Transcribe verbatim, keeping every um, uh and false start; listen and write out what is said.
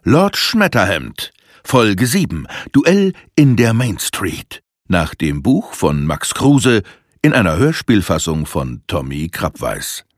Lord Schmetterhemd, Folge sieben, Duell in der Main Street, nach dem Buch von Max Kruse in einer Hörspielfassung von Tommy Krappweis.